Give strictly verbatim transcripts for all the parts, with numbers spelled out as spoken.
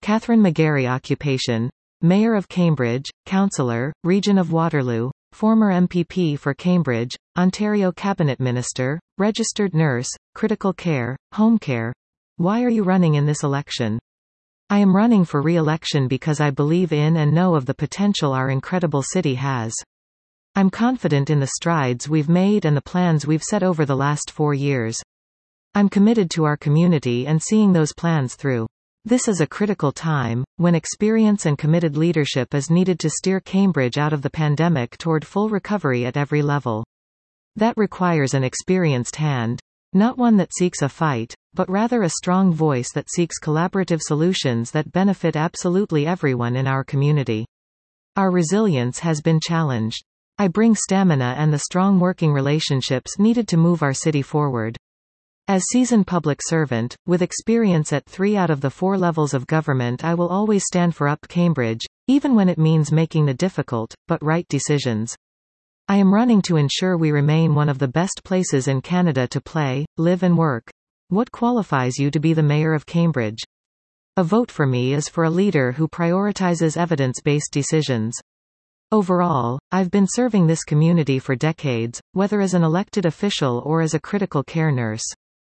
Catherine McGarry. Occupation: Mayor of Cambridge, Councillor, Region of Waterloo, former M P P for Cambridge, Ontario Cabinet Minister, registered nurse, critical care, home care. Why are you running in this election? I am running for re-election because I believe in and know of the potential our incredible city has. I'm confident in the strides we've made and the plans we've set over the last four years. I'm committed to our community and seeing those plans through. This is a critical time, when experience and committed leadership is needed to steer Cambridge out of the pandemic toward full recovery at every level. That requires an experienced hand. Not one that seeks a fight, but rather a strong voice that seeks collaborative solutions that benefit absolutely everyone in our community. Our resilience has been challenged. I bring stamina and the strong working relationships needed to move our city forward. As seasoned public servant, with experience at three out of the four levels of government, I will always stand for Up Cambridge, even when it means making the difficult, but right decisions. I am running to ensure we remain one of the best places in Canada to play, live and work. What qualifies you to be the Mayor of Cambridge? A vote for me is for a leader who prioritizes evidence-based decisions. Overall, I've been serving this community for decades, whether as an elected official or as a critical care nurse.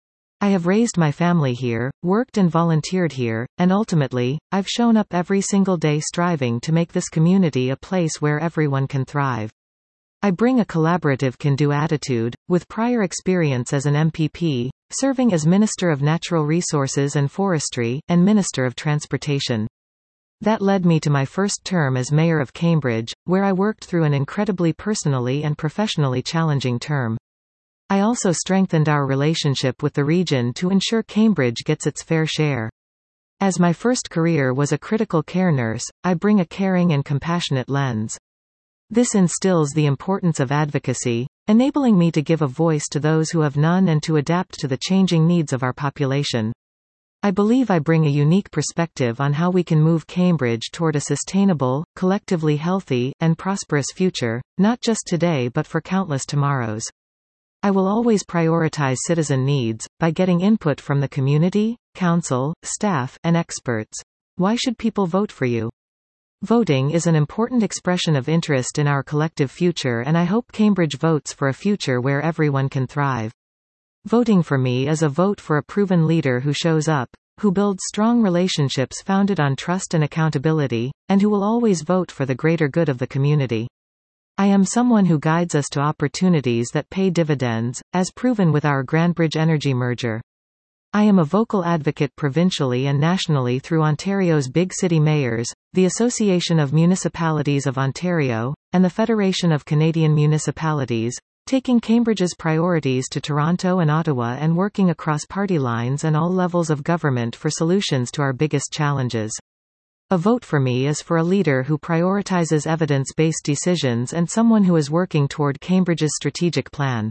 I have raised my family here, worked and volunteered here, and ultimately, I've shown up every single day striving to make this community a place where everyone can thrive. I bring a collaborative can-do attitude, with prior experience as an M P P, serving as Minister of Natural Resources and Forestry, and Minister of Transportation. That led me to my first term as Mayor of Cambridge, where I worked through an incredibly personally and professionally challenging term. I also strengthened our relationship with the region to ensure Cambridge gets its fair share. As my first career was a critical care nurse, I bring a caring and compassionate lens. This instills the importance of advocacy, enabling me to give a voice to those who have none and to adapt to the changing needs of our population. I believe I bring a unique perspective on how we can move Cambridge toward a sustainable, collectively healthy, and prosperous future, not just today but for countless tomorrows. I will always prioritize citizen needs, by getting input from the community, council, staff, and experts. Why should people vote for you? Voting is an important expression of interest in our collective future, and I hope Cambridge votes for a future where everyone can thrive. Voting for me is a vote for a proven leader who shows up, who builds strong relationships founded on trust and accountability, and who will always vote for the greater good of the community. I am someone who guides us to opportunities that pay dividends, as proven with our Grandbridge Energy merger. I am a vocal advocate provincially and nationally through Ontario's Big City Mayors, the Association of Municipalities of Ontario, and the Federation of Canadian Municipalities, taking Cambridge's priorities to Toronto and Ottawa and working across party lines and all levels of government for solutions to our biggest challenges. A vote for me is for a leader who prioritizes evidence-based decisions and someone who is working toward Cambridge's strategic plan.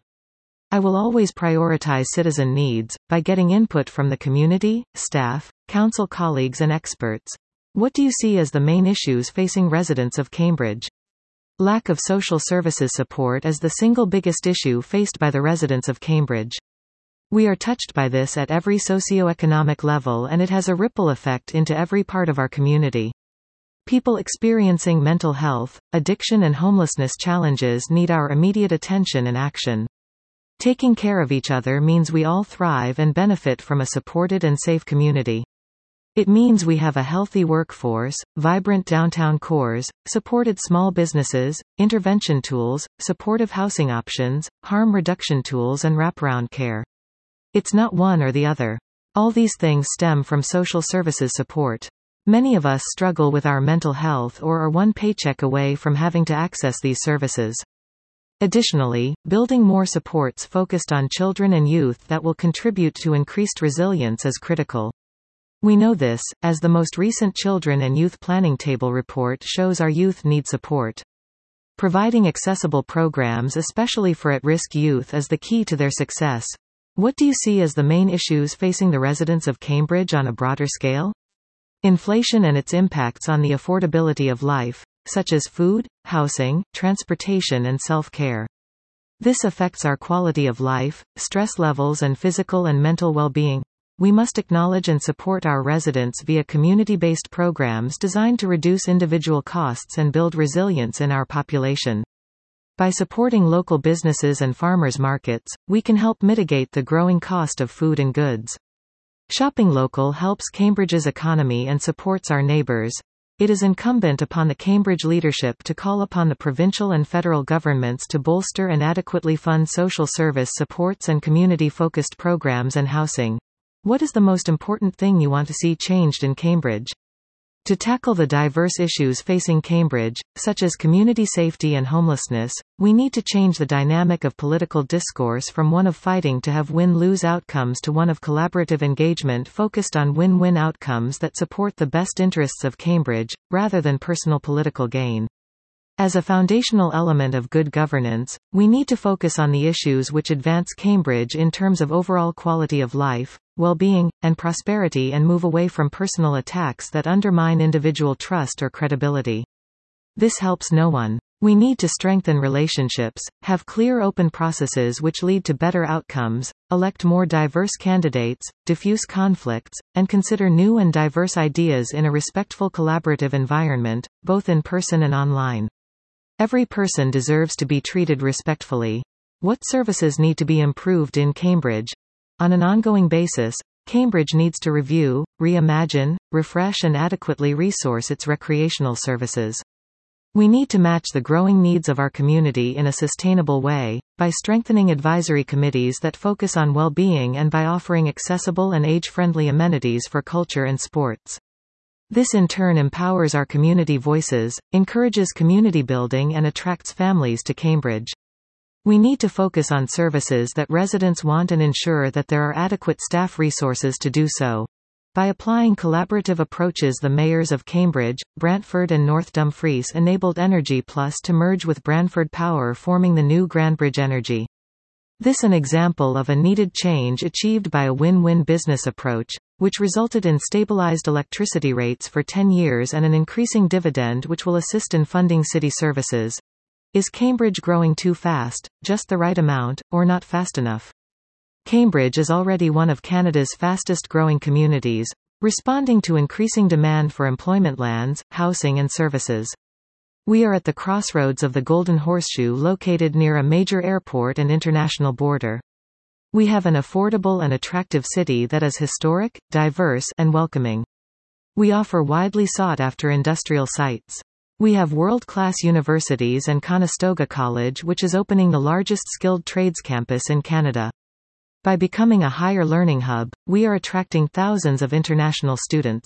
I will always prioritize citizen needs, by getting input from the community, staff, council colleagues and experts. What do you see as the main issues facing residents of Cambridge? Lack of social services support is the single biggest issue faced by the residents of Cambridge. We are touched by this at every socioeconomic level, and it has a ripple effect into every part of our community. People experiencing mental health, addiction and homelessness challenges need our immediate attention and action. Taking care of each other means we all thrive and benefit from a supported and safe community. It means we have a healthy workforce, vibrant downtown cores, supported small businesses, intervention tools, supportive housing options, harm reduction tools and wraparound care. It's not one or the other. All these things stem from social services support. Many of us struggle with our mental health or are one paycheck away from having to access these services. Additionally, building more supports focused on children and youth that will contribute to increased resilience is critical. We know this, as the most recent Children and Youth Planning Table report shows our youth need support. Providing accessible programs especially for at-risk youth is the key to their success. What do you see as the main issues facing the residents of Cambridge on a broader scale? Inflation and its impacts on the affordability of life, such as food, housing, transportation and self-care. This affects our quality of life, stress levels and physical and mental well-being. we must acknowledge and support our residents via community-based programs designed to reduce individual costs and build resilience in our population. By supporting local businesses and farmers markets, we can help mitigate the growing cost of food and goods. Shopping local helps Cambridge's economy and supports our neighbours. It is incumbent upon the Cambridge leadership to call upon the provincial and federal governments to bolster and adequately fund social service supports and community-focused programs and housing. What is the most important thing you want to see changed in Cambridge? To tackle the diverse issues facing Cambridge, such as community safety and homelessness, we need to change the dynamic of political discourse from one of fighting to have win-lose outcomes to one of collaborative engagement focused on win-win outcomes that support the best interests of Cambridge, rather than personal political gain. As a foundational element of good governance, we need to focus on the issues which advance Cambridge in terms of overall quality of life, well-being, and prosperity, and move away from personal attacks that undermine individual trust or credibility. This helps no one. We need to strengthen relationships, have clear open processes which lead to better outcomes, elect more diverse candidates, diffuse conflicts, and consider new and diverse ideas in a respectful collaborative environment, both in person and online. Every person deserves to be treated respectfully. What services need to be improved in Cambridge? On an ongoing basis, Cambridge needs to review, reimagine, refresh and adequately resource its recreational services. We need to match the growing needs of our community in a sustainable way, by strengthening advisory committees that focus on well-being and by offering accessible and age-friendly amenities for culture and sports. This in turn empowers our community voices, encourages community building and attracts families to Cambridge. We need to focus on services that residents want and ensure that there are adequate staff resources to do so. By applying collaborative approaches, the mayors of Cambridge, Brantford and North Dumfries enabled Energy Plus to merge with Brantford Power, forming the new Grandbridge Energy. This an example of a needed change achieved by a win-win business approach, which resulted in stabilized electricity rates for ten years and an increasing dividend which will assist in funding city services. Is Cambridge growing too fast, just the right amount, or not fast enough? Cambridge is already one of Canada's fastest growing communities, responding to increasing demand for employment lands, housing and services. We are at the crossroads of the Golden Horseshoe, located near a major airport and international border. We have an affordable and attractive city that is historic, diverse, and welcoming. We offer widely sought-after industrial sites. We have world-class universities and Conestoga College, which is opening the largest skilled trades campus in Canada. By becoming a higher learning hub, we are attracting thousands of international students.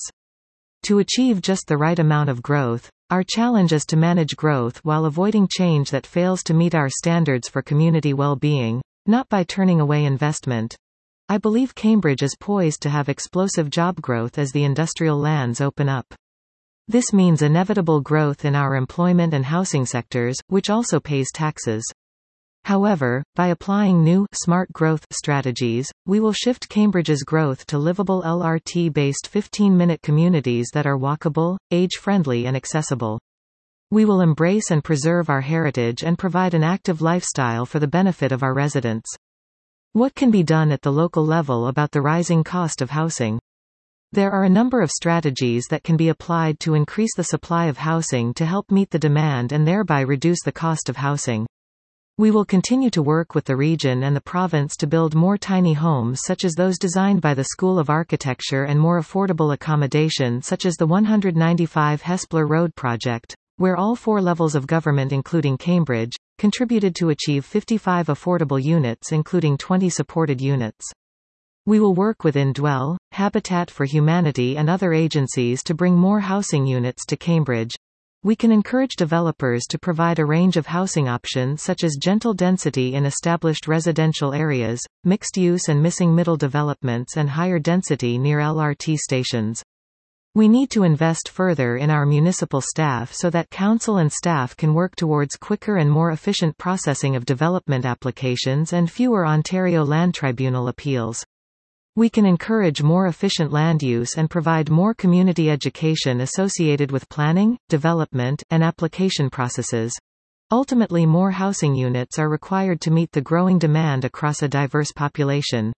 To achieve just the right amount of growth, our challenge is to manage growth while avoiding change that fails to meet our standards for community well-being, not by turning away investment. I believe Cambridge is poised to have explosive job growth as the industrial lands open up. This means inevitable growth in our employment and housing sectors, which also pays taxes. However, by applying new, smart growth strategies, we will shift Cambridge's growth to livable L R T-based fifteen-minute communities that are walkable, age-friendly and accessible. We will embrace and preserve our heritage and provide an active lifestyle for the benefit of our residents. What can be done at the local level about the rising cost of housing? There are a number of strategies that can be applied to increase the supply of housing to help meet the demand and thereby reduce the cost of housing. We will continue to work with the region and the province to build more tiny homes such as those designed by the School of Architecture and more affordable accommodation such as the one ninety-five Hespeler Road project, where all four levels of government including Cambridge, contributed to achieve fifty-five affordable units including twenty supported units. We will work with Indwell, Habitat for Humanity and other agencies to bring more housing units to Cambridge. We can encourage developers to provide a range of housing options such as gentle density in established residential areas, mixed-use and missing middle developments and higher density near L R T stations. We need to invest further in our municipal staff so that council and staff can work towards quicker and more efficient processing of development applications and fewer Ontario Land Tribunal appeals. We can encourage more efficient land use and provide more community education associated with planning, development, and application processes. Ultimately, more housing units are required to meet the growing demand across a diverse population.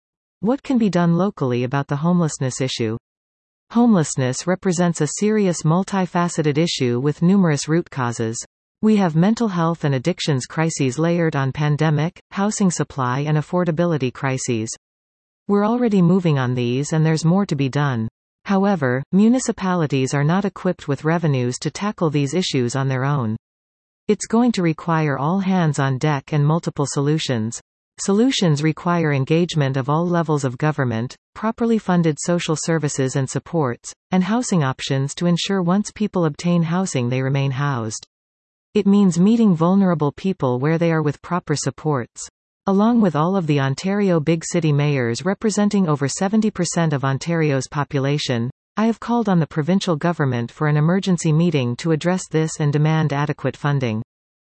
What can be done locally about the homelessness issue? Homelessness represents a serious multifaceted issue with numerous root causes. We have mental health and addictions crises layered on pandemic, housing supply and affordability crises. We're already moving on these and there's more to be done. However, municipalities are not equipped with revenues to tackle these issues on their own. It's going to require all hands on deck and multiple solutions. Solutions require engagement of all levels of government, properly funded social services and supports, and housing options to ensure once people obtain housing they remain housed. It means meeting vulnerable people where they are with proper supports. Along with all of the Ontario big city mayors representing over seventy percent of Ontario's population, I have called on the provincial government for an emergency meeting to address this and demand adequate funding.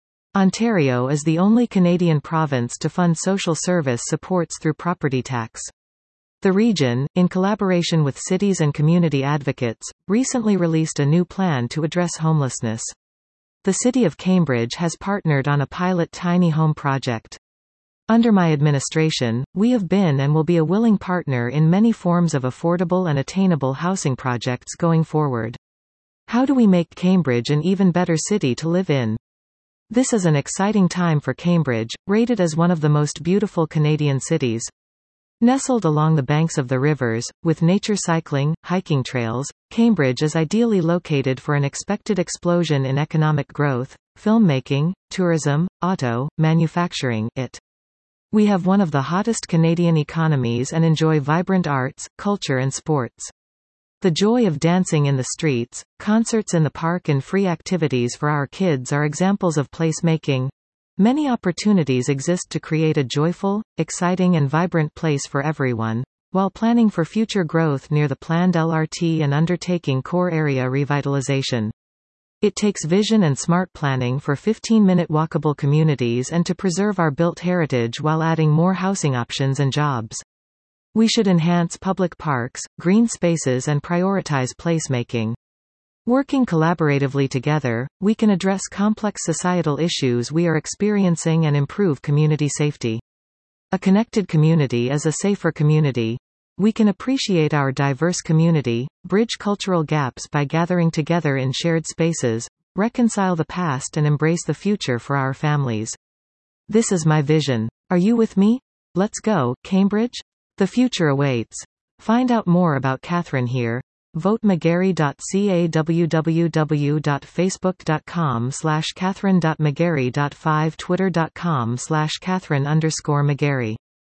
Ontario is the only Canadian province to fund social service supports through property tax. The region, in collaboration with cities and community advocates, recently released a new plan to address homelessness. The City of Cambridge has partnered on a pilot tiny home project. Under my administration, we have been and will be a willing partner in many forms of affordable and attainable housing projects going forward. How do we make Cambridge an even better city to live in? This is an exciting time for Cambridge, rated as one of the most beautiful Canadian cities. Nestled along the banks of the rivers, with nature cycling, hiking trails, Cambridge is ideally located for an expected explosion in economic growth, filmmaking, tourism, auto, manufacturing, it. We have one of the hottest Canadian economies and enjoy vibrant arts, culture and sports. The joy of dancing in the streets, concerts in the park and free activities for our kids are examples of placemaking. Many opportunities exist to create a joyful, exciting and vibrant place for everyone, while planning for future growth near the planned L R T and undertaking core area revitalization. It takes vision and smart planning for fifteen-minute walkable communities and to preserve our built heritage while adding more housing options and jobs. We should enhance public parks, green spaces and prioritize placemaking. Working collaboratively together, we can address complex societal issues we are experiencing and improve community safety. A connected community is a safer community. We can appreciate our diverse community, bridge cultural gaps by gathering together in shared spaces, reconcile the past and embrace the future for our families. This is my vision. Are you with me? Let's go, Cambridge? The future awaits. Find out more about Catherine here. vote mcgarry dot c a w w w dot facebook dot com slash catherine dot mcgarry dot five twitter dot com slash catherine underscore mcgarry